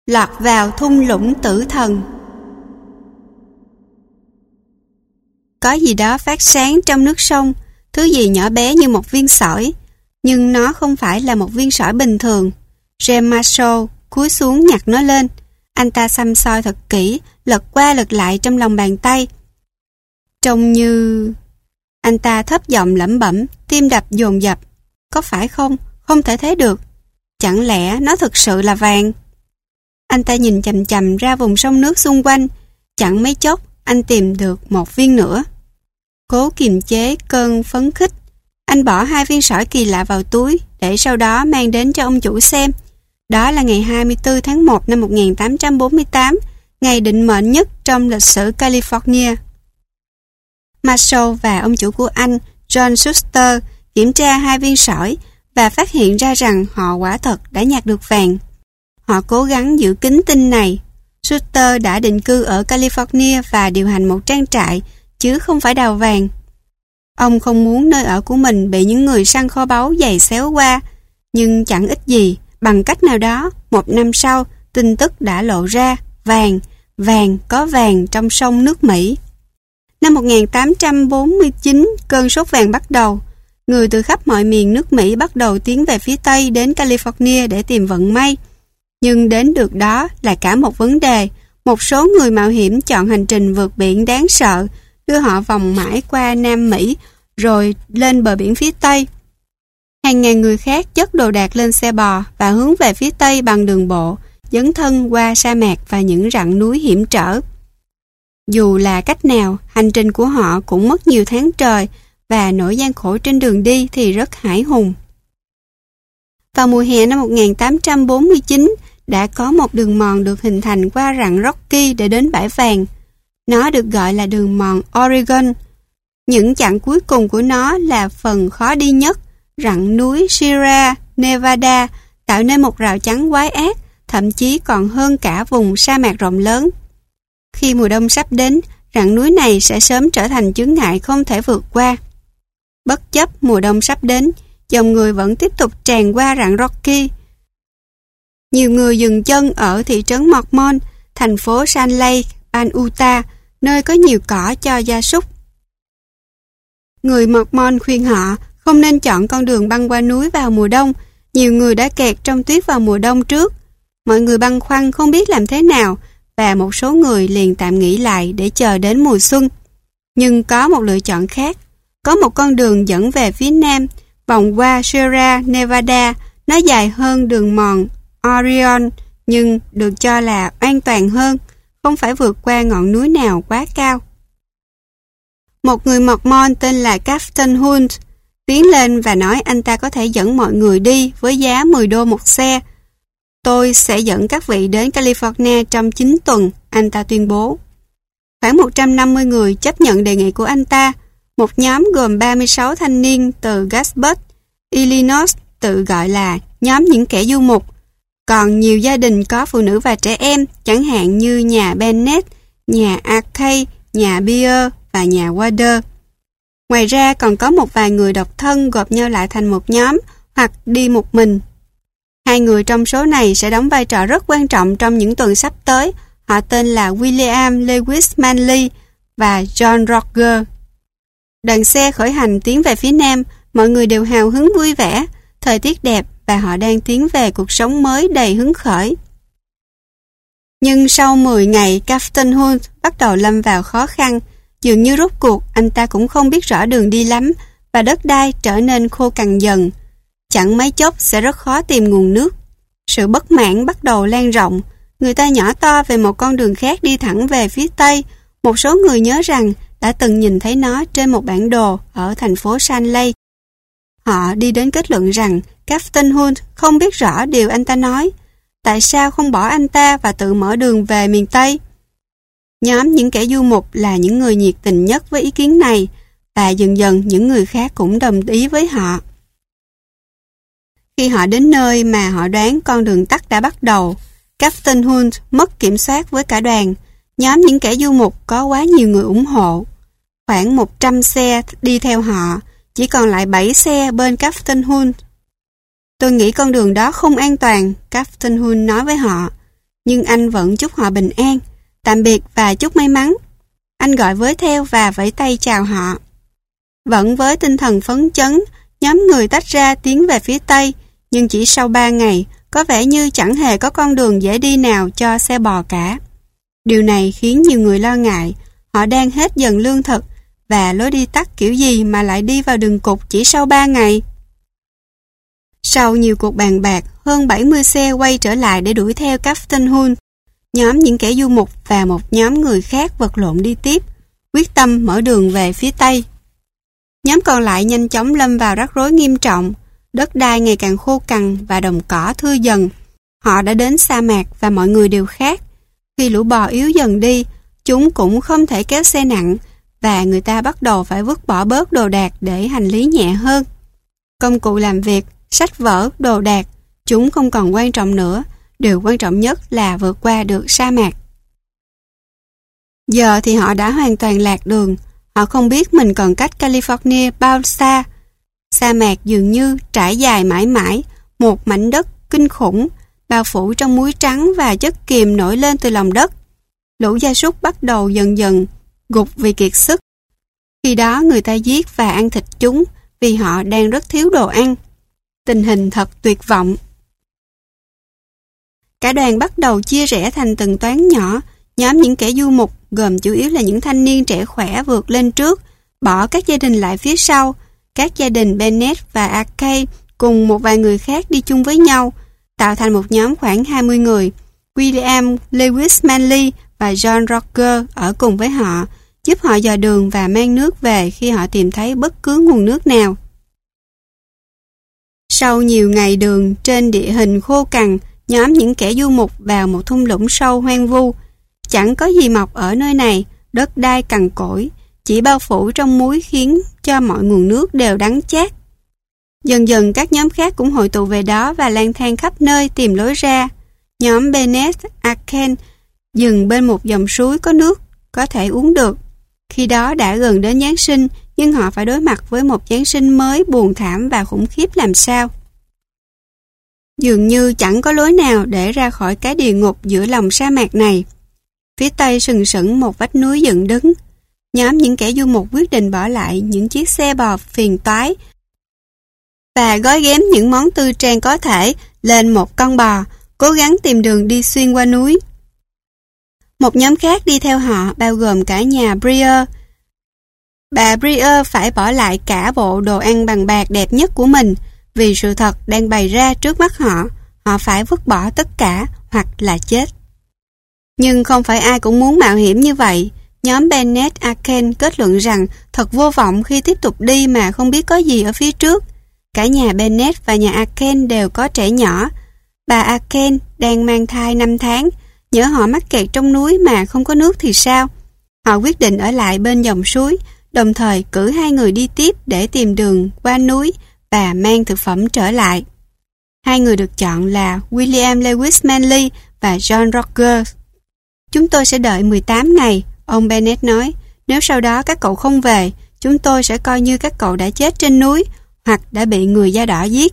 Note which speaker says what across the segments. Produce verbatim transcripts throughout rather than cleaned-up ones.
Speaker 1: lọt vào thung lũng tử thần. Có gì đó phát sáng trong nước sông, thứ gì nhỏ bé như một viên sỏi, nhưng nó không phải là một viên sỏi bình thường. James Marshall cúi xuống nhặt nó lên. Anh ta xăm soi thật kỹ, lật qua lật lại trong lòng bàn tay. Trông như... Anh ta thấp giọng lẩm bẩm, tim đập dồn dập. Có phải không? Không thể thấy được. Chẳng lẽ nó thực sự là vàng? Anh ta nhìn chằm chằm ra vùng sông nước xung quanh. Chẳng mấy chốc, anh tìm được một viên nữa. Cố kiềm chế cơn phấn khích, anh bỏ hai viên sỏi kỳ lạ vào túi để sau đó mang đến cho ông chủ xem. Đó là ngày hai mươi tư tháng một năm một nghìn tám trăm bốn mươi tám, ngày định mệnh nhất trong lịch sử California. Marshall và ông chủ của anh, John Schuster, kiểm tra hai viên sỏi và phát hiện ra rằng họ quả thật đã nhặt được vàng. Họ cố gắng giữ kín tin này. Schuster đã định cư ở California và điều hành một trang trại, chứ không phải đào vàng. Ông không muốn nơi ở của mình bị những người săn kho báu giày xéo qua, nhưng chẳng ích gì, bằng cách nào đó, một năm sau, tin tức đã lộ ra, vàng, vàng, có vàng trong sông nước Mỹ. Năm một nghìn tám trăm bốn mươi chín, cơn sốt vàng bắt đầu. Người từ khắp mọi miền nước Mỹ bắt đầu tiến về phía Tây đến California để tìm vận may. Nhưng đến được đó là cả một vấn đề. Một số người mạo hiểm chọn hành trình vượt biển đáng sợ, đưa họ vòng mãi qua Nam Mỹ, rồi lên bờ biển phía Tây. Hàng ngàn người khác chất đồ đạc lên xe bò và hướng về phía Tây bằng đường bộ, dấn thân qua sa mạc và những rặng núi hiểm trở. Dù là cách nào, hành trình của họ cũng mất nhiều tháng trời và nỗi gian khổ trên đường đi thì rất hãi hùng. Vào mùa hè năm một nghìn tám trăm bốn mươi chín, đã có một đường mòn được hình thành qua rặng Rocky để đến bãi vàng. Nó được gọi là đường mòn Oregon. Những chặng cuối cùng của nó là phần khó đi nhất, rặng núi Sierra Nevada, tạo nên một rào chắn quái ác, thậm chí còn hơn cả vùng sa mạc rộng lớn. Khi mùa đông sắp đến, rặng núi này sẽ sớm trở thành chướng ngại không thể vượt qua. Bất chấp mùa đông sắp đến, dòng người vẫn tiếp tục tràn qua rặng Rocky. Nhiều người dừng chân ở thị trấn Mormon, thành phố Salt Lake, bang Utah, nơi có nhiều cỏ cho gia súc. Người Mormon khuyên họ không nên chọn con đường băng qua núi vào mùa đông. Nhiều người đã kẹt trong tuyết vào mùa đông trước. Mọi người băn khoăn không biết làm thế nào, và một số người liền tạm nghỉ lại để chờ đến mùa xuân. Nhưng có một lựa chọn khác. Có một con đường dẫn về phía nam, vòng qua Sierra Nevada. Nó dài hơn đường mòn Orion, nhưng được cho là an toàn hơn, không phải vượt qua ngọn núi nào quá cao. Một người Mormon tên là Captain Hunt tiến lên và nói anh ta có thể dẫn mọi người đi với giá mười đô một xe. Tôi sẽ dẫn các vị đến California trong chín tuần, anh ta tuyên bố. Khoảng một trăm năm mươi người chấp nhận đề nghị của anh ta. Một nhóm gồm ba mươi sáu thanh niên từ Gaspard, Illinois, tự gọi là nhóm những kẻ du mục. Còn nhiều gia đình có phụ nữ và trẻ em, chẳng hạn như nhà Bennett, nhà Arkay, nhà Beer và nhà Wader. Ngoài ra còn có một vài người độc thân gộp nhau lại thành một nhóm hoặc đi một mình. Hai người trong số này sẽ đóng vai trò rất quan trọng trong những tuần sắp tới. Họ tên là William Lewis Manley và John Roger. Đoàn xe khởi hành tiến về phía nam, mọi người đều hào hứng vui vẻ, thời tiết đẹp và họ đang tiến về cuộc sống mới đầy hứng khởi. Nhưng sau mười ngày, Captain Hunt bắt đầu lâm vào khó khăn. Dường như rốt cuộc anh ta cũng không biết rõ đường đi lắm và đất đai trở nên khô cằn dần. Chẳng mấy chốc sẽ rất khó tìm nguồn nước. Sự bất mãn bắt đầu lan rộng. Người ta nhỏ to về một con đường khác đi thẳng về phía Tây. Một số người nhớ rằng đã từng nhìn thấy nó trên một bản đồ ở thành phố Salt Lake. Họ đi đến kết luận rằng Captain Hunt không biết rõ điều anh ta nói. Tại sao không bỏ anh ta và tự mở đường về miền Tây? Nhóm những kẻ du mục là những người nhiệt tình nhất với ý kiến này, và dần dần những người khác cũng đồng ý với họ. Khi họ đến nơi mà họ đoán con đường tắt đã bắt đầu, Captain Hunt mất kiểm soát với cả đoàn. Nhóm những kẻ du mục có quá nhiều người ủng hộ. Khoảng một trăm xe đi theo họ, chỉ còn lại bảy xe bên Captain Hunt. Tôi nghĩ con đường đó không an toàn, Captain Hunt nói với họ. Nhưng anh vẫn chúc họ bình an, tạm biệt và chúc may mắn. Anh gọi với theo và vẫy tay chào họ. Vẫn với tinh thần phấn chấn, nhóm người tách ra tiến về phía Tây, nhưng chỉ sau ba ngày, có vẻ như chẳng hề có con đường dễ đi nào cho xe bò cả. Điều này khiến nhiều người lo ngại, họ đang hết dần lương thực, và lối đi tắt kiểu gì mà lại đi vào đường cụt chỉ sau ba ngày. Sau nhiều cuộc bàn bạc, hơn bảy mươi xe quay trở lại để đuổi theo Captain Hunt. Nhóm những kẻ du mục và một nhóm người khác vật lộn đi tiếp, quyết tâm mở đường về phía Tây. Nhóm còn lại nhanh chóng lâm vào rắc rối nghiêm trọng, đất đai ngày càng khô cằn và đồng cỏ thưa dần. Họ đã đến sa mạc và mọi người đều khác. Khi lũ bò yếu dần đi, chúng cũng không thể kéo xe nặng và người ta bắt đầu phải vứt bỏ bớt đồ đạc để hành lý nhẹ hơn. Công cụ làm việc, sách vở, đồ đạc, chúng không còn quan trọng nữa. Điều quan trọng nhất là vượt qua được sa mạc. Giờ thì họ đã hoàn toàn lạc đường. Họ không biết mình còn cách California bao xa. Sa mạc dường như trải dài mãi mãi, một mảnh đất kinh khủng, bao phủ trong muối trắng và chất kiềm nổi lên từ lòng đất. Lũ gia súc bắt đầu dần dần gục vì kiệt sức. Khi đó người ta giết và ăn thịt chúng vì họ đang rất thiếu đồ ăn. Tình hình thật tuyệt vọng. Cả đoàn bắt đầu chia rẽ thành từng toán nhỏ. Nhóm những kẻ du mục gồm chủ yếu là những thanh niên trẻ khỏe vượt lên trước, bỏ các gia đình lại phía sau. Các gia đình Bennett và Arkay cùng một vài người khác đi chung với nhau, tạo thành một nhóm khoảng hai mươi người. William Lewis Manley và John Roger ở cùng với họ, giúp họ dò đường và mang nước về khi họ tìm thấy bất cứ nguồn nước nào. Sau nhiều ngày đường trên địa hình khô cằn, nhóm những kẻ du mục vào một thung lũng sâu hoang vu. Chẳng có gì mọc ở nơi này, đất đai cằn cỗi, chỉ bao phủ trong muối khiến cho mọi nguồn nước đều đắng chát. Dần dần các nhóm khác cũng hội tụ về đó và lang thang khắp nơi tìm lối ra. Nhóm Bennett Arken dừng bên một dòng suối có nước có thể uống được. Khi đó đã gần đến Giáng sinh, nhưng họ phải đối mặt với một Giáng sinh mới buồn thảm và khủng khiếp làm sao. Dường như chẳng có lối nào để ra khỏi cái địa ngục giữa lòng sa mạc này. Phía tây sừng sững một vách núi dựng đứng. Nhóm những kẻ du mục quyết định bỏ lại những chiếc xe bò phiền toái và gói ghém những món tư trang có thể lên một con bò, cố gắng tìm đường đi xuyên qua núi. Một nhóm khác đi theo họ bao gồm cả nhà Breer. Bà Breer phải bỏ lại cả bộ đồ ăn bằng bạc đẹp nhất của mình vì sự thật đang bày ra trước mắt họ. Họ phải vứt bỏ tất cả hoặc là chết. Nhưng không phải ai cũng muốn mạo hiểm như vậy. Nhóm Bennett Arken kết luận rằng thật vô vọng khi tiếp tục đi mà không biết có gì ở phía trước. Cả nhà Bennett và nhà Arken đều có trẻ nhỏ. Bà Arken đang mang thai năm tháng. Nhỡ họ mắc kẹt trong núi mà không có nước thì sao? Họ quyết định ở lại bên dòng suối, đồng thời cử hai người đi tiếp để tìm đường qua núi và mang thực phẩm trở lại. Hai người được chọn là William Lewis Manley và John Rogers. Chúng tôi sẽ đợi mười tám ngày, ông Bennett nói. Nếu sau đó các cậu không về, chúng tôi sẽ coi như các cậu đã chết trên núi hoặc đã bị người da đỏ giết.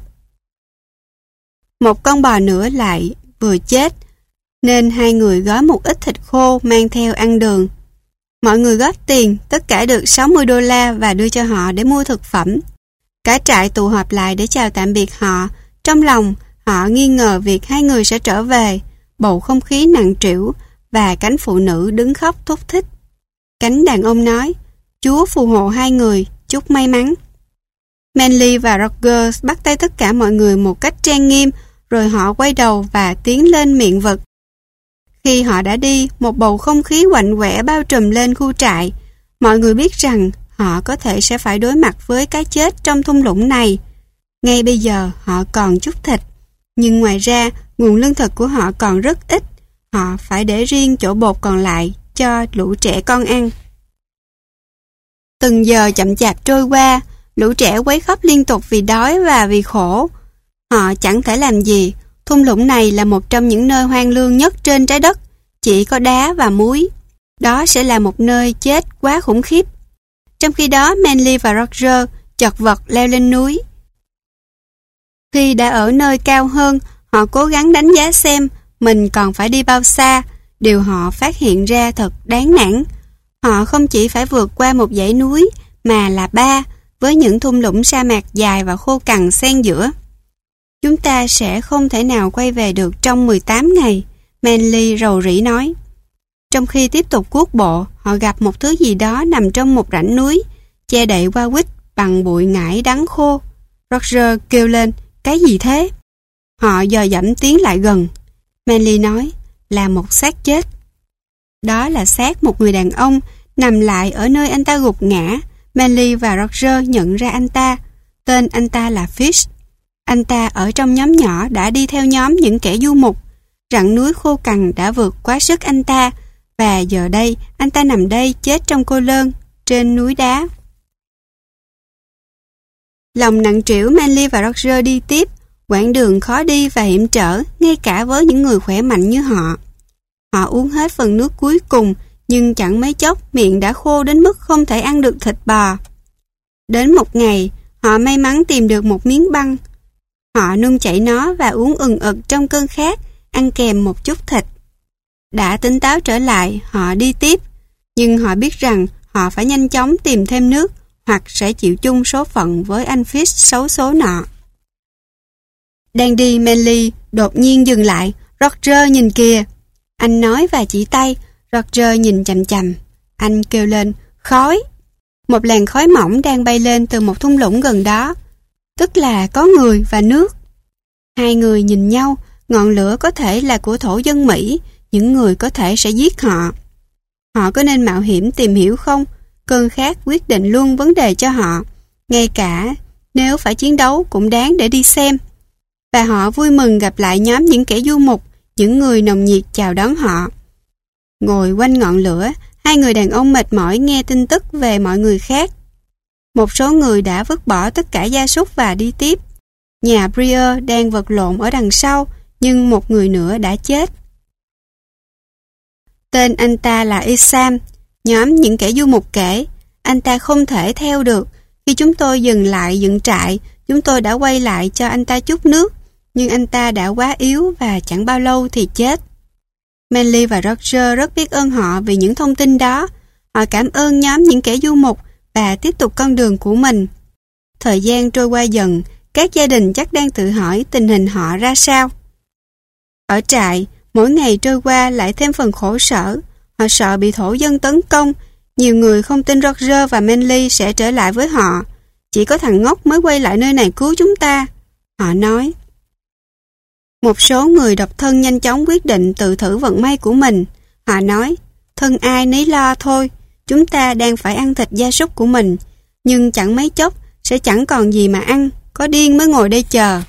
Speaker 1: Một con bò nữa lại vừa chết, nên hai người gói một ít thịt khô mang theo ăn đường. Mọi người góp tiền, tất cả được sáu mươi đô la và đưa cho họ để mua thực phẩm. Cả trại tụ họp lại để chào tạm biệt họ. Trong lòng, họ nghi ngờ việc hai người sẽ trở về. Bầu không khí nặng trĩu và cánh phụ nữ đứng khóc thúc thích. Cánh đàn ông nói, Chúa phù hộ hai người, chúc may mắn. Manley và Rogers bắt tay tất cả mọi người một cách trang nghiêm, rồi họ quay đầu và tiến lên miệng vực. Khi họ đã đi, một bầu không khí quạnh quẻ bao trùm lên khu trại. Mọi người biết rằng họ có thể sẽ phải đối mặt với cái chết trong thung lũng này. Ngay bây giờ họ còn chút thịt, nhưng ngoài ra nguồn lương thực của họ còn rất ít. Họ phải để riêng chỗ bột còn lại cho lũ trẻ con ăn. Từng giờ chậm chạp trôi qua, lũ trẻ quấy khóc liên tục vì đói và vì khổ. Họ chẳng thể làm gì. Thung lũng này là một trong những nơi hoang lương nhất trên trái đất, chỉ có đá và muối. Đó sẽ là một nơi chết quá khủng khiếp. Trong khi đó, Manley và Roger chật vật leo lên núi. Khi đã ở nơi cao hơn, họ cố gắng đánh giá xem mình còn phải đi bao xa, điều họ phát hiện ra thật đáng nản. Họ không chỉ phải vượt qua một dãy núi, mà là ba, với những thung lũng sa mạc dài và khô cằn xen giữa. Chúng ta sẽ không thể nào quay về được trong mười tám ngày, Manly rầu rĩ nói. Trong khi tiếp tục cuốc bộ, họ gặp một thứ gì đó nằm trong một rãnh núi, che đậy Warwick bằng bụi ngải đắng khô. Roger kêu lên, cái gì thế? Họ dò dẫm tiến lại gần. Manly nói, là một xác chết. Đó là xác một người đàn ông nằm lại ở nơi anh ta gục ngã. Manly và Roger nhận ra anh ta. Tên anh ta là Fish. Anh ta ở trong nhóm nhỏ đã đi theo nhóm những kẻ du mục. Rặng núi khô cằn đã vượt quá sức anh ta, và giờ đây anh ta nằm đây chết trong cô lơn trên núi đá. Lòng nặng trĩu, Manly và Roger đi tiếp. Quãng đường khó đi và hiểm trở, ngay cả với những người khỏe mạnh như họ. Họ uống hết phần nước cuối cùng, nhưng chẳng mấy chốc miệng đã khô đến mức không thể ăn được thịt bò. Đến một ngày, họ may mắn tìm được một miếng băng. Họ nung chảy nó và uống ừng ực trong cơn khát, ăn kèm một chút thịt. Đã tỉnh táo trở lại, họ đi tiếp, nhưng họ biết rằng họ phải nhanh chóng tìm thêm nước, hoặc sẽ chịu chung số phận với anh Fish xấu số nọ. Đang đi, Manly đột nhiên dừng lại. Roger, nhìn kìa. Anh nói và chỉ tay. Roger nhìn chằm chằm. Anh kêu lên, khói. Một làn khói mỏng đang bay lên từ một thung lũng gần đó. Tức là có người và nước. Hai người nhìn nhau. Ngọn lửa có thể là của thổ dân Mỹ. Những người có thể sẽ giết họ. Họ có nên mạo hiểm tìm hiểu không? Cơn khát quyết định luôn vấn đề cho họ. Ngay cả nếu phải chiến đấu cũng đáng để đi xem. Và họ vui mừng gặp lại nhóm những kẻ du mục, những người nồng nhiệt chào đón họ. Ngồi quanh ngọn lửa, hai người đàn ông mệt mỏi nghe tin tức về mọi người khác. Một số người đã vứt bỏ tất cả gia súc và đi tiếp. Nhà Breer đang vật lộn ở đằng sau, nhưng một người nữa đã chết. Tên anh ta là Isam. Nhóm những kẻ du mục kể, anh ta không thể theo được. Khi chúng tôi dừng lại dựng trại, chúng tôi đã quay lại cho anh ta chút nước, nhưng anh ta đã quá yếu và chẳng bao lâu thì chết. Manly và Roger rất biết ơn họ vì những thông tin đó. Họ cảm ơn nhóm những kẻ du mục và tiếp tục con đường của mình. Thời gian trôi qua dần, các gia đình chắc đang tự hỏi tình hình họ ra sao. Ở trại, mỗi ngày trôi qua lại thêm phần khổ sở. Họ sợ bị thổ dân tấn công. Nhiều người không tin Roger và Manly sẽ trở lại với họ. Chỉ có thằng ngốc mới quay lại nơi này cứu chúng ta, họ nói. Một số người độc thân nhanh chóng quyết định tự thử vận may của mình. Họ nói, thân ai nấy lo thôi, chúng ta đang phải ăn thịt gia súc của mình, nhưng chẳng mấy chốc sẽ chẳng còn gì mà ăn, có điên mới ngồi đây chờ.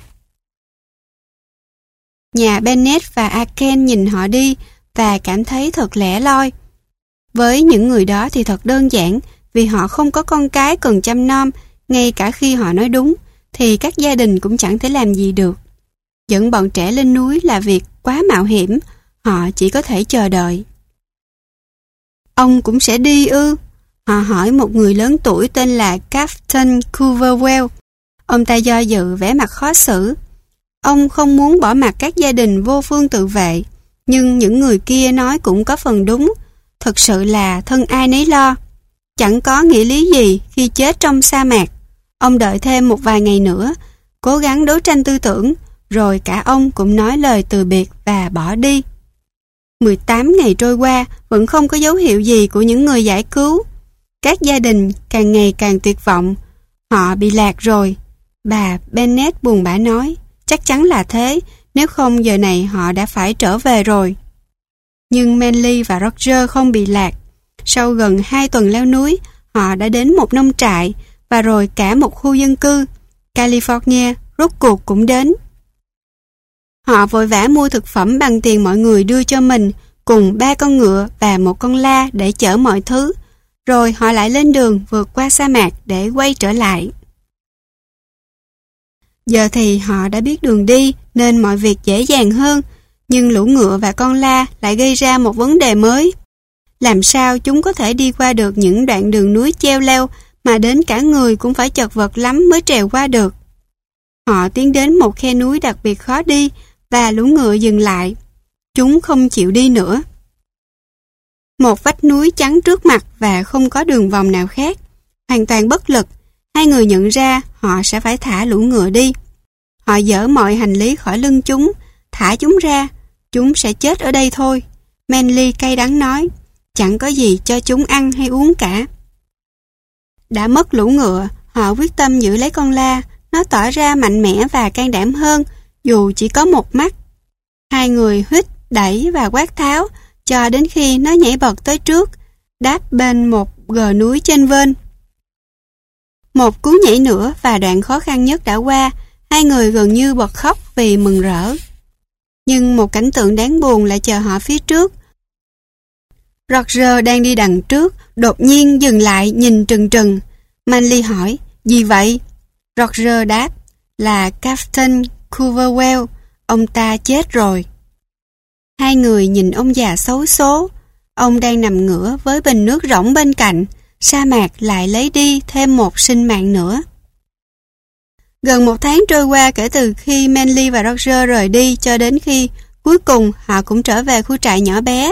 Speaker 1: Nhà Bennett và Aken nhìn họ đi và cảm thấy thật lẻ loi. Với những người đó thì thật đơn giản, vì họ không có con cái cần chăm nom. Ngay cả khi họ nói đúng, thì các gia đình cũng chẳng thể làm gì được. Dẫn bọn trẻ lên núi là việc quá mạo hiểm, họ chỉ có thể chờ đợi. Ông cũng sẽ đi ư? Họ hỏi một người lớn tuổi tên là Captain Culverwell. Ông ta do dự, vẻ mặt khó xử. Ông không muốn bỏ mặc các gia đình vô phương tự vệ, nhưng những người kia nói cũng có phần đúng. Thực sự là thân ai nấy lo. Chẳng có nghĩa lý gì khi chết trong sa mạc. Ông đợi thêm một vài ngày nữa, cố gắng đấu tranh tư tưởng, rồi cả ông cũng nói lời từ biệt và bỏ đi. mười tám ngày trôi qua, vẫn không có dấu hiệu gì của những người giải cứu. Các gia đình càng ngày càng tuyệt vọng. Họ bị lạc rồi. Bà Bennett buồn bã nói, chắc chắn là thế, nếu không giờ này họ đã phải trở về rồi. Nhưng Manly và Roger không bị lạc. Sau gần hai tuần leo núi, họ đã đến một nông trại và rồi cả một khu dân cư. California rốt cuộc cũng đến. Họ vội vã mua thực phẩm bằng tiền mọi người đưa cho mình, cùng ba con ngựa và một con la để chở mọi thứ. Rồi họ lại lên đường vượt qua sa mạc để quay trở lại. Giờ thì họ đã biết đường đi nên mọi việc dễ dàng hơn, nhưng lũ ngựa và con la lại gây ra một vấn đề mới. Làm sao chúng có thể đi qua được những đoạn đường núi treo leo mà đến cả người cũng phải chật vật lắm mới trèo qua được? Họ tiến đến một khe núi đặc biệt khó đi và lũ ngựa dừng lại. chúng không chịu đi nữa. Một vách núi chắn trước mặt và không có đường vòng nào khác. Hoàn toàn bất lực, hai người nhận ra họ sẽ phải thả lũ ngựa đi. Họ dỡ mọi hành lý khỏi lưng chúng, thả chúng ra, chúng sẽ chết ở đây thôi. Manly cay đắng nói, chẳng có gì cho chúng ăn hay uống cả. Đã mất lũ ngựa, họ quyết tâm giữ lấy con la, nó tỏ ra mạnh mẽ và can đảm hơn, dù chỉ có một mắt. Hai người huýt, đẩy và quát tháo, cho đến khi nó nhảy bật tới trước, đáp bên một gờ núi trên vên. Một cú nhảy nữa và đoạn khó khăn nhất đã qua, hai người gần như bật khóc vì mừng rỡ. Nhưng một cảnh tượng đáng buồn lại chờ họ phía trước. Roger đang đi đằng trước, đột nhiên dừng lại nhìn trừng trừng. Manly hỏi, gì vậy? Roger đáp, là Captain Culverwell, ông ta chết rồi. Hai người nhìn ông già xấu số. Ông đang nằm ngửa với bình nước rỗng bên cạnh. Sa mạc lại lấy đi thêm một sinh mạng nữa. Gần một tháng trôi qua kể từ khi Manly và Roger rời đi cho đến khi cuối cùng họ cũng trở về khu trại nhỏ bé.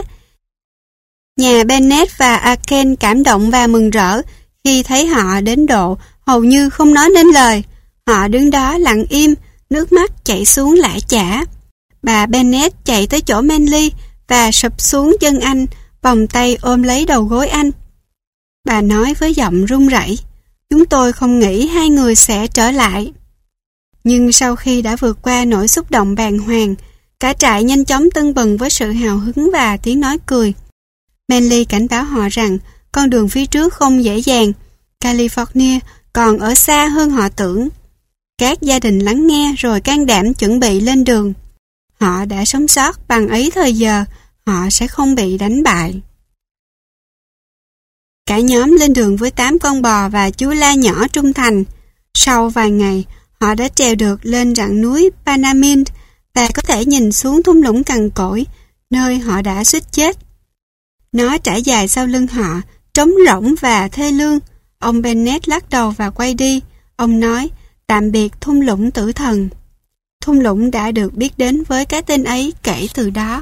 Speaker 1: Nhà Bennett và Aken cảm động và mừng rỡ khi thấy họ đến độ hầu như không nói nên lời. Họ đứng đó lặng im, nước mắt chảy xuống lã chả. Bà Bennett chạy tới chỗ Manly và sụp xuống chân anh, vòng tay ôm lấy đầu gối anh. Bà nói với giọng run rẩy, chúng tôi không nghĩ hai người sẽ trở lại. Nhưng sau khi đã vượt qua nỗi xúc động bàng hoàng, cả trại nhanh chóng tưng bừng với sự hào hứng và tiếng nói cười. Manly cảnh báo họ rằng con đường phía trước không dễ dàng, California còn ở xa hơn họ tưởng. Các gia đình lắng nghe rồi can đảm chuẩn bị lên đường. Họ đã sống sót bằng ấy thời giờ, họ sẽ không bị đánh bại. Cả nhóm lên đường với tám con bò và chú la nhỏ trung thành. Sau vài ngày, họ đã trèo được lên rặng núi Panamint và có thể nhìn xuống thung lũng cằn cỗi, nơi họ đã suýt chết. Nó trải dài sau lưng họ, trống rỗng và thê lương. Ông Bennett lắc đầu và quay đi. Ông nói, tạm biệt thung lũng tử thần. Thung lũng đã được biết đến với cái tên ấy kể từ đó.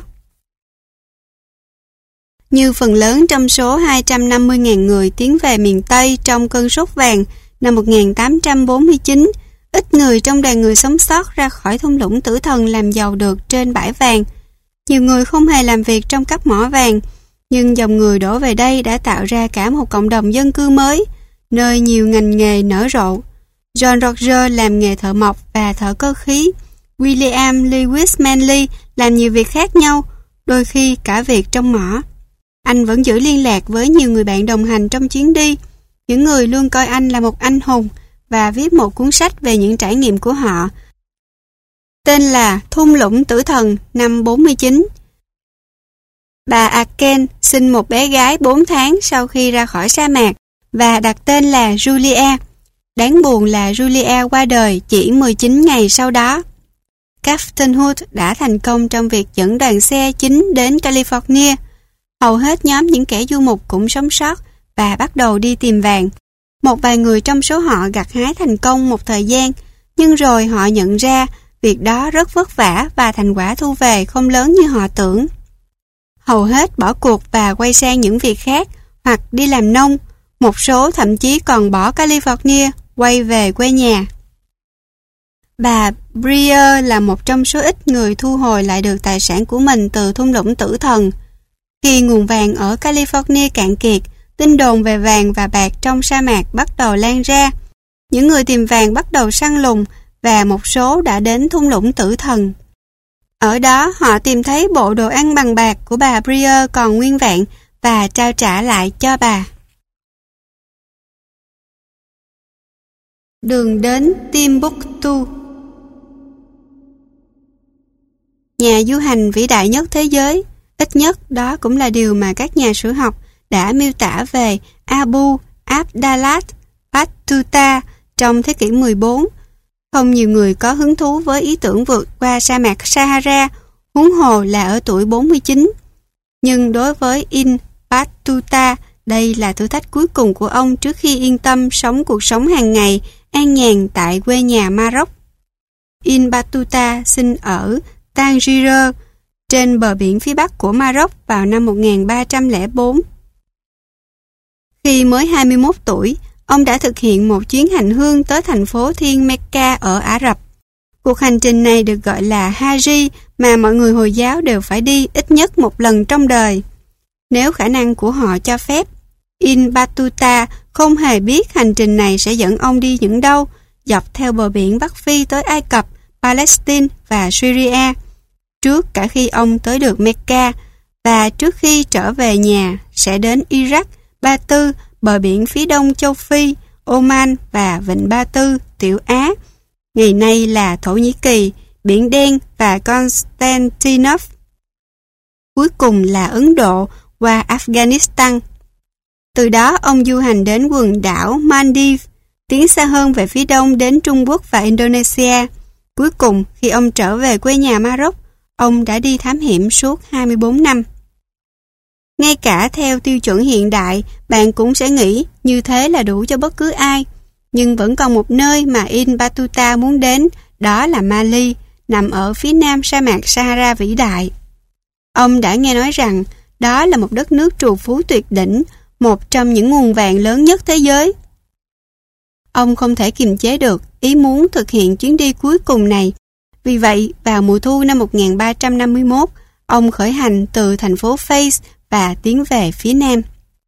Speaker 1: Như phần lớn trong số hai trăm năm mươi nghìn người tiến về miền Tây trong cơn sốt vàng năm một nghìn tám trăm bốn mươi chín, ít người trong đoàn người sống sót ra khỏi thung lũng tử thần làm giàu được trên bãi vàng. Nhiều người không hề làm việc trong các mỏ vàng, nhưng dòng người đổ về đây đã tạo ra cả một cộng đồng dân cư mới, nơi nhiều ngành nghề nở rộ. John Roger làm nghề thợ mộc và thợ cơ khí. William Lewis Manly làm nhiều việc khác nhau, đôi khi cả việc trong mỏ. Anh vẫn giữ liên lạc với nhiều người bạn đồng hành trong chuyến đi. Những người luôn coi anh là một anh hùng và viết một cuốn sách về những trải nghiệm của họ. Tên là Thung lũng tử thần năm bốn mươi chín. Bà Aken sinh một bé gái bốn tháng sau khi ra khỏi sa mạc và đặt tên là Julia. Đáng buồn là Julia qua đời chỉ mười chín ngày sau đó. Captain Hood đã thành công trong việc dẫn đoàn xe chính đến California. Hầu hết nhóm những kẻ du mục cũng sống sót và bắt đầu đi tìm vàng. Một vài người trong số họ gặt hái thành công một thời gian, nhưng rồi họ nhận ra việc đó rất vất vả và thành quả thu về không lớn như họ tưởng. Hầu hết bỏ cuộc và quay sang những việc khác hoặc đi làm nông. Một số thậm chí còn bỏ California, quay về quê nhà. Bà Breer là một trong số ít người thu hồi lại được tài sản của mình từ thung lũng tử thần. Khi nguồn vàng ở California cạn kiệt, tin đồn về vàng và bạc trong sa mạc bắt đầu lan ra. Những người tìm vàng bắt đầu săn lùng và một số đã đến thung lũng tử thần. Ở đó họ tìm thấy bộ đồ ăn bằng bạc của bà Breer còn nguyên vẹn và trao trả lại cho bà. Đường đến Timbuktu. Nhà du hành vĩ đại nhất thế giới, ít nhất đó cũng là điều mà các nhà sử học đã miêu tả về Abu Abdallah Battuta trong thế kỷ mười bốn. Không nhiều người có hứng thú với ý tưởng vượt qua sa mạc Sahara, huống hồ là ở tuổi bốn mươi chín. Nhưng đối với Ibn Battuta, đây là thử thách cuối cùng của ông trước khi yên tâm sống cuộc sống hàng ngày an nhàn tại quê nhà Maroc. Ibn Battuta sinh ở Tangier, trên bờ biển phía bắc của Maroc vào năm một nghìn ba trăm lẻ bốn. Khi mới hai mươi mốt tuổi, ông đã thực hiện một chuyến hành hương tới thành phố thiên Mecca ở Ả Rập. Cuộc hành trình này được gọi là Haji, mà mọi người Hồi giáo đều phải đi ít nhất một lần trong đời. Nếu khả năng của họ cho phép, Ibn Battuta không hề biết hành trình này sẽ dẫn ông đi những đâu, dọc theo bờ biển Bắc Phi tới Ai Cập, Palestine và Syria, trước cả khi ông tới được Mecca, và trước khi trở về nhà sẽ đến Iraq, Ba Tư, bờ biển phía đông châu Phi, Oman và Vịnh Ba Tư, Tiểu Á, ngày nay là Thổ Nhĩ Kỳ, Biển Đen và Constantinople. Cuối cùng là Ấn Độ qua Afghanistan. Từ đó ông du hành đến quần đảo Maldives, tiến xa hơn về phía đông đến Trung Quốc và Indonesia. Cuối cùng, khi ông trở về quê nhà Maroc, ông đã đi thám hiểm suốt hai mươi bốn năm. Ngay cả theo tiêu chuẩn hiện đại, bạn cũng sẽ nghĩ như thế là đủ cho bất cứ ai. Nhưng vẫn còn một nơi mà Ibn Battuta muốn đến, đó là Mali, nằm ở phía nam sa mạc Sahara vĩ đại. Ông đã nghe nói rằng đó là một đất nước trù phú tuyệt đỉnh, một trong những nguồn vàng lớn nhất thế giới. Ông không thể kiềm chế được ý muốn thực hiện chuyến đi cuối cùng này. Vì vậy, vào mùa thu năm một nghìn ba trăm năm mươi mốt, ông khởi hành từ thành phố Fez và tiến về phía nam.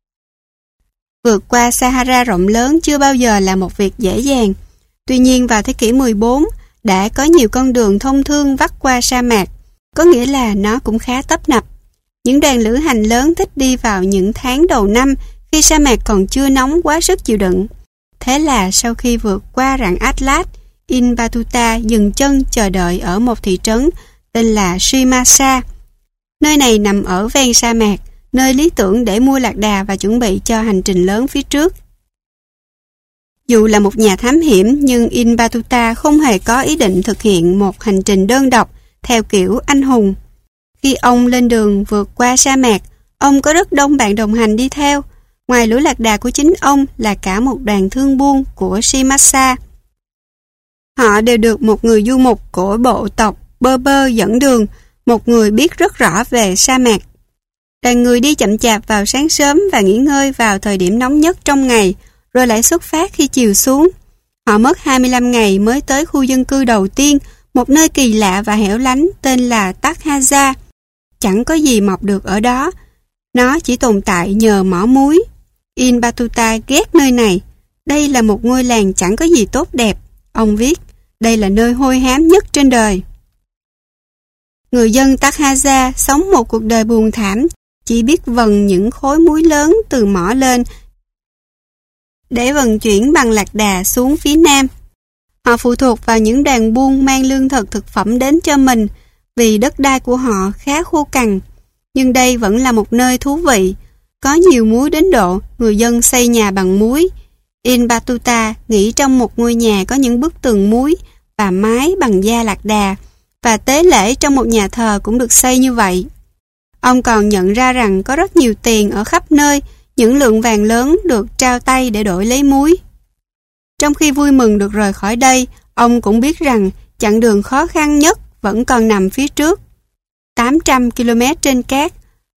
Speaker 1: Vượt qua Sahara rộng lớn chưa bao giờ là một việc dễ dàng. Tuy nhiên vào thế kỷ mười bốn, đã có nhiều con đường thông thương vắt qua sa mạc, có nghĩa là nó cũng khá tấp nập. Những đoàn lữ hành lớn thích đi vào những tháng đầu năm khi sa mạc còn chưa nóng quá sức chịu đựng. Thế là sau khi vượt qua rặng Atlas, Ibn Battuta dừng chân chờ đợi ở một thị trấn tên là Shimasa. Nơi này nằm ở ven sa mạc, nơi lý tưởng để mua lạc đà và chuẩn bị cho hành trình lớn phía trước. Dù là một nhà thám hiểm, nhưng Ibn Battuta không hề có ý định thực hiện một hành trình đơn độc theo kiểu anh hùng. Khi ông lên đường vượt qua sa mạc, ông có rất đông bạn đồng hành đi theo. Ngoài lũ lạc đà của chính ông là cả một đoàn thương buôn của Shimasa. Họ đều được một người du mục của bộ tộc Berber dẫn đường, một người biết rất rõ về sa mạc. Đoàn người đi chậm chạp vào sáng sớm và nghỉ ngơi vào thời điểm nóng nhất trong ngày, rồi lại xuất phát khi chiều xuống. Họ mất hai mươi lăm ngày mới tới khu dân cư đầu tiên, một nơi kỳ lạ và hẻo lánh tên là Takhaza. Chẳng có gì mọc được ở đó, nó chỉ tồn tại nhờ mỏ muối. Ibn Battuta ghét nơi này. Đây là một ngôi làng chẳng có gì tốt đẹp. Ông viết, đây là nơi hôi hám nhất trên đời. Người dân Takhaza sống một cuộc đời buồn thảm, chỉ biết vần những khối muối lớn từ mỏ lên để vận chuyển bằng lạc đà xuống phía nam. Họ phụ thuộc vào những đoàn buôn mang lương thực thực phẩm đến cho mình vì đất đai của họ khá khô cằn. Nhưng đây vẫn là một nơi thú vị, có nhiều muối đến độ người dân xây nhà bằng muối. Ibn Battuta nghĩ trong một ngôi nhà có những bức tường muối và mái bằng da lạc đà, và tế lễ trong một nhà thờ cũng được xây như vậy. Ông còn nhận ra rằng có rất nhiều tiền ở khắp nơi, những lượng vàng lớn được trao tay để đổi lấy muối. Trong khi vui mừng được rời khỏi đây, ông cũng biết rằng chặng đường khó khăn nhất vẫn còn nằm phía trước. tám trăm ki lô mét trên cát,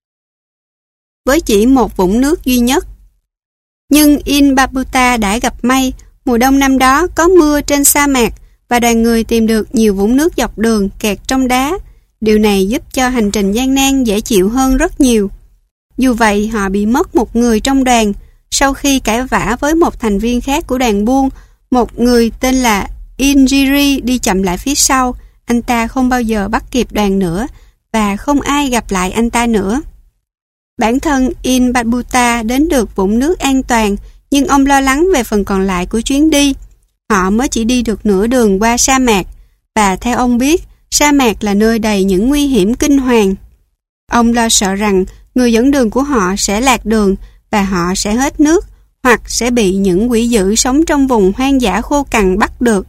Speaker 1: với chỉ một vũng nước duy nhất. Nhưng Ibn Battuta đã gặp may, mùa đông năm đó có mưa trên sa mạc và đoàn người tìm được nhiều vũng nước dọc đường kẹt trong đá. Điều này giúp cho hành trình gian nan dễ chịu hơn rất nhiều. Dù vậy, họ bị mất một người trong đoàn. Sau khi cãi vã với một thành viên khác của đoàn buôn, một người tên là Injiri đi chậm lại phía sau, anh ta không bao giờ bắt kịp đoàn nữa và không ai gặp lại anh ta nữa. Bản thân Ibn Battuta đến được vũng nước an toàn, nhưng ông lo lắng về phần còn lại của chuyến đi. Họ mới chỉ đi được nửa đường qua sa mạc, và theo ông biết, sa mạc là nơi đầy những nguy hiểm kinh hoàng. Ông lo sợ rằng người dẫn đường của họ sẽ lạc đường và họ sẽ hết nước, hoặc sẽ bị những quỷ dữ sống trong vùng hoang dã khô cằn bắt được.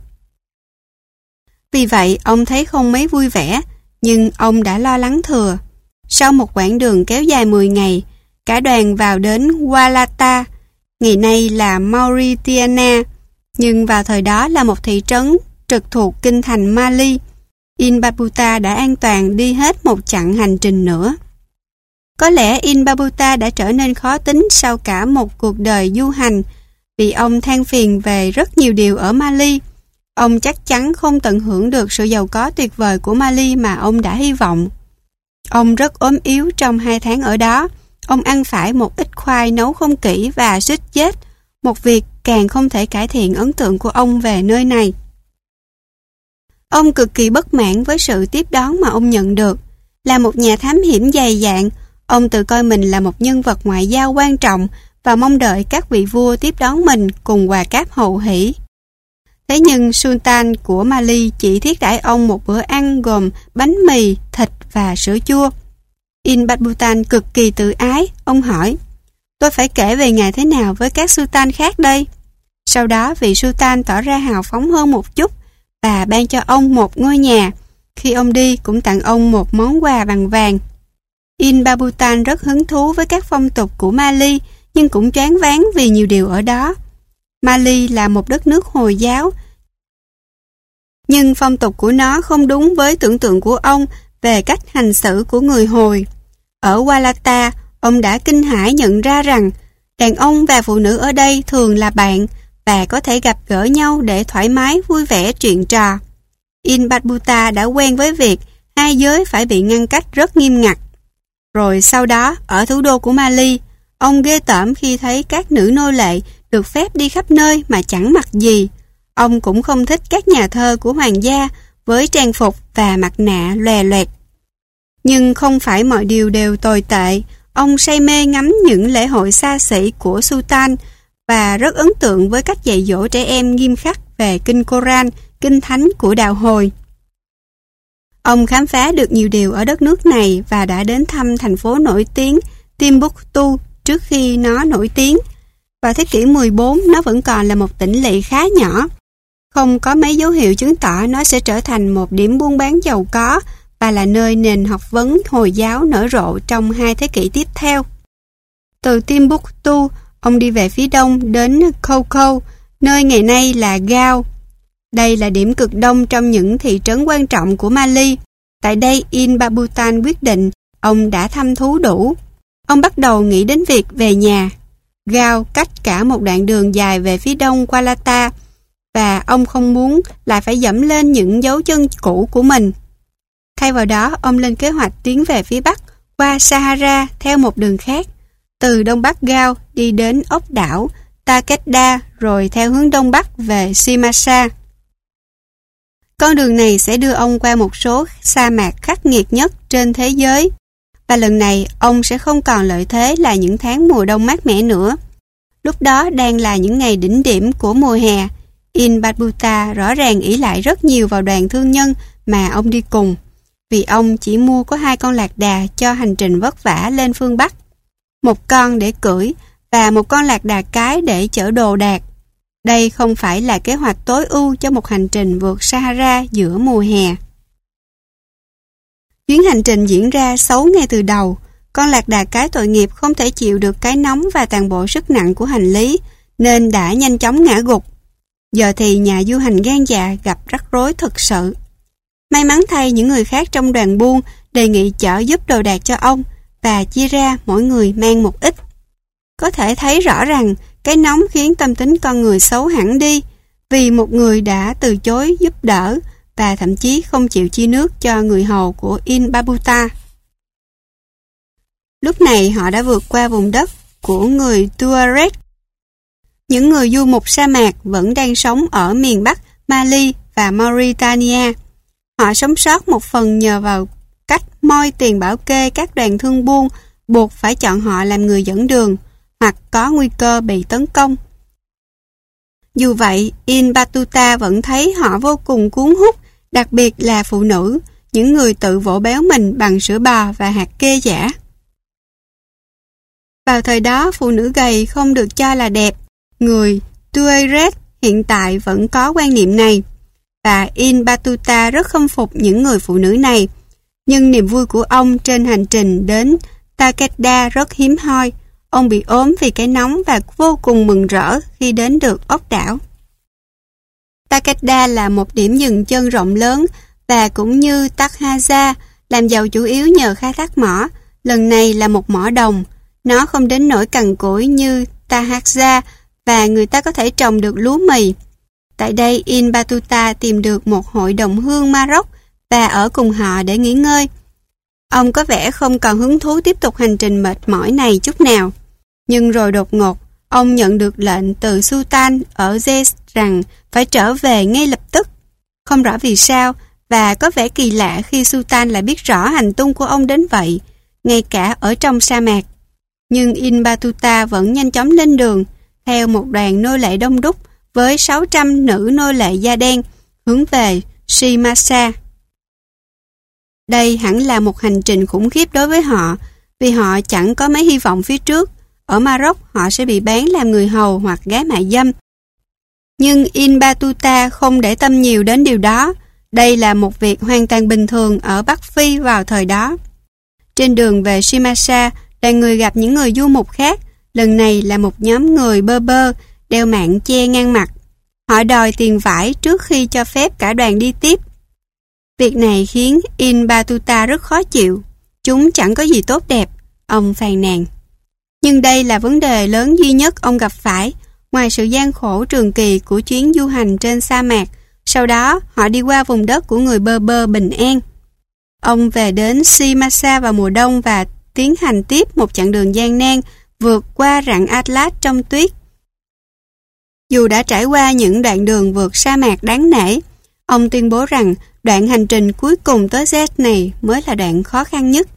Speaker 1: Vì vậy, ông thấy không mấy vui vẻ, nhưng ông đã lo lắng thừa. Sau một quãng đường kéo dài mười ngày, cả đoàn vào đến Walata, ngày nay là Mauritania, nhưng vào thời đó là một thị trấn trực thuộc kinh thành Mali. Inbabuta đã an toàn đi hết một chặng hành trình nữa. Có lẽ Inbabuta đã trở nên khó tính sau cả một cuộc đời du hành, vì ông than phiền về rất nhiều điều ở Mali. Ông chắc chắn không tận hưởng được sự giàu có tuyệt vời của Mali mà ông đã hy vọng. Ông rất ốm yếu trong hai tháng ở đó. Ông ăn phải một ít khoai nấu không kỹ và suýt chết, một việc càng không thể cải thiện ấn tượng của ông về nơi này. Ông cực kỳ bất mãn với sự tiếp đón mà ông nhận được. Là một nhà thám hiểm dày dạn, ông tự coi mình là một nhân vật ngoại giao quan trọng và mong đợi các vị vua tiếp đón mình cùng quà cáp hậu hỷ. Thế nhưng Sultan của Mali chỉ thiết đãi ông một bữa ăn gồm bánh mì, thịt và sữa chua. Inbabuta cực kỳ tự ái, ông hỏi: "Tôi phải kể về ngài thế nào với các Sultan khác đây?" Sau đó vị Sultan tỏ ra hào phóng hơn một chút và ban cho ông một ngôi nhà. Khi ông đi cũng tặng ông một món quà bằng vàng. Inbabuta rất hứng thú với các phong tục của Mali, nhưng cũng choáng váng vì nhiều điều ở đó. Mali là một đất nước Hồi giáo, nhưng phong tục của nó không đúng với tưởng tượng của ông về cách hành xử của người Hồi. Ở Walata, ông đã kinh hãi nhận ra rằng đàn ông và phụ nữ ở đây thường là bạn và có thể gặp gỡ nhau để thoải mái vui vẻ chuyện trò. Inbabuta đã quen với việc hai giới phải bị ngăn cách rất nghiêm ngặt. Rồi sau đó, ở thủ đô của Mali, ông ghê tởm khi thấy các nữ nô lệ được phép đi khắp nơi mà chẳng mặc gì. Ông cũng không thích các nhà thơ của hoàng gia với trang phục và mặt nạ lòe loẹt. Nhưng không phải mọi điều đều tồi tệ. Ông say mê ngắm những lễ hội xa xỉ của Sultan và rất ấn tượng với cách dạy dỗ trẻ em nghiêm khắc về kinh Koran, kinh thánh của đạo Hồi. Ông khám phá được nhiều điều ở đất nước này và đã đến thăm thành phố nổi tiếng Timbuktu trước khi nó nổi tiếng. Vào thế kỷ mười bốn, nó vẫn còn là một tỉnh lỵ khá nhỏ. Không có mấy dấu hiệu chứng tỏ nó sẽ trở thành một điểm buôn bán giàu có và là nơi nền học vấn Hồi giáo nở rộ trong hai thế kỷ tiếp theo. Từ Timbuktu, ông đi về phía đông đến Koukou, nơi ngày nay là Gao. Đây là điểm cực đông trong những thị trấn quan trọng của Mali. Tại đây, Inbabuta quyết định ông đã thăm thú đủ. Ông bắt đầu nghĩ đến việc về nhà. Gao cách cả một đoạn đường dài về phía đông Walata và ông không muốn lại phải dẫm lên những dấu chân cũ của mình. Thay vào đó, ông lên kế hoạch tiến về phía bắc qua Sahara theo một đường khác, từ đông bắc Gao đi đến ốc đảo Takeda rồi theo hướng đông bắc về Simasa. Con đường này sẽ đưa ông qua một số sa mạc khắc nghiệt nhất trên thế giới, và lần này ông sẽ không còn lợi thế là những tháng mùa đông mát mẻ nữa. Lúc đó đang là những ngày đỉnh điểm của mùa hè. Inbabuta rõ ràng ỷ lại rất nhiều vào đoàn thương nhân mà ông đi cùng, vì ông chỉ mua có hai con lạc đà cho hành trình vất vả lên phương Bắc, một con để cưỡi và một con lạc đà cái để chở đồ đạc. Đây không phải là kế hoạch tối ưu cho một hành trình vượt Sahara giữa mùa hè. Chuyến hành trình diễn ra xấu ngay từ đầu. Con lạc đà cái tội nghiệp không thể chịu được cái nóng và toàn bộ sức nặng của hành lý, nên đã nhanh chóng ngã gục. Giờ thì nhà du hành gan dạ gặp rắc rối thực sự. May mắn thay, những người khác trong đoàn buôn đề nghị chở giúp đồ đạc cho ông và chia ra mỗi người mang một ít. Có thể thấy rõ rằng cái nóng khiến tâm tính con người xấu hẳn đi, vì một người đã từ chối giúp đỡ và thậm chí không chịu chia nước cho người hầu của Inbabuta. Lúc này họ đã vượt qua vùng đất của người Tuareg. Những người du mục sa mạc vẫn đang sống ở miền Bắc Mali và Mauritania. Họ sống sót một phần nhờ vào cách moi tiền bảo kê các đoàn thương buôn buộc phải chọn họ làm người dẫn đường, hoặc có nguy cơ bị tấn công. Dù vậy, Inbabuta vẫn thấy họ vô cùng cuốn hút, đặc biệt là phụ nữ, những người tự vỗ béo mình bằng sữa bò và hạt kê giả. Vào thời đó, phụ nữ gầy không được cho là đẹp. Người Tuareg hiện tại vẫn có quan niệm này, và Inbabuta rất khâm phục những người phụ nữ này. Nhưng niềm vui của ông trên hành trình đến Takeda rất hiếm hoi. Ông bị ốm vì cái nóng và vô cùng mừng rỡ khi đến được ốc đảo. Takeda là một điểm dừng chân rộng lớn và cũng như Takhaza, làm giàu chủ yếu nhờ khai thác mỏ, lần này là một mỏ đồng. Nó không đến nỗi cằn cỗi như Tahakza và người ta có thể trồng được lúa mì. Tại đây, Ibn Battuta tìm được một hội đồng hương Maroc và ở cùng họ để nghỉ ngơi. Ông có vẻ không còn hứng thú tiếp tục hành trình mệt mỏi này chút nào. Nhưng rồi đột ngột, ông nhận được lệnh từ Sultan ở Fez rằng phải trở về ngay lập tức. Không rõ vì sao, và có vẻ kỳ lạ khi Sultan lại biết rõ hành tung của ông đến vậy, ngay cả ở trong sa mạc. Nhưng Ibn Battuta vẫn nhanh chóng lên đường, theo một đoàn nô lệ đông đúc với sáu trăm nữ nô lệ da đen, hướng về Shimasa. Đây hẳn là một hành trình khủng khiếp đối với họ, vì họ chẳng có mấy hy vọng phía trước. Ở Maroc, họ sẽ bị bán làm người hầu hoặc gái mại dâm. Nhưng Ibn Battuta không để tâm nhiều đến điều đó. Đây là một việc hoàn toàn bình thường ở Bắc Phi vào thời đó. Trên đường về Shimasa, đoàn người gặp những người du mục khác. Lần này là một nhóm người bơ bơ, đeo mạng che ngang mặt. Họ đòi tiền vải trước khi cho phép cả đoàn đi tiếp. Việc này khiến Ibn Battuta rất khó chịu. Chúng chẳng có gì tốt đẹp, ông phàn nàn. Nhưng đây là vấn đề lớn duy nhất ông gặp phải, ngoài sự gian khổ trường kỳ của chuyến du hành trên sa mạc. Sau đó, họ đi qua vùng đất của người Berber bình an. Ông về đến Shimasa vào mùa đông và tiến hành tiếp một chặng đường gian nan vượt qua rặng Atlas trong tuyết. Dù đã trải qua những đoạn đường vượt sa mạc đáng nể, ông tuyên bố rằng đoạn hành trình cuối cùng tới Fez này mới là đoạn khó khăn nhất.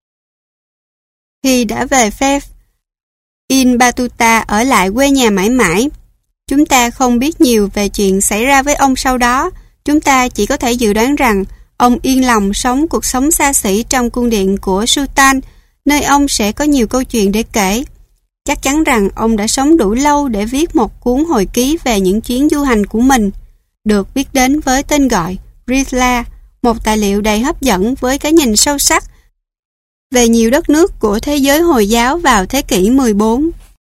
Speaker 1: Khi đã về Fez, Ibn Battuta ở lại quê nhà mãi mãi. Chúng ta không biết nhiều về chuyện xảy ra với ông sau đó. Chúng ta chỉ có thể dự đoán rằng ông yên lòng sống cuộc sống xa xỉ trong cung điện của Sultan, nơi ông sẽ có nhiều câu chuyện để kể. Chắc chắn rằng ông đã sống đủ lâu để viết một cuốn hồi ký về những chuyến du hành của mình, được biết đến với tên gọi Rihla, một tài liệu đầy hấp dẫn với cái nhìn sâu sắc về nhiều đất nước của thế giới Hồi giáo vào thế kỷ mười bốn.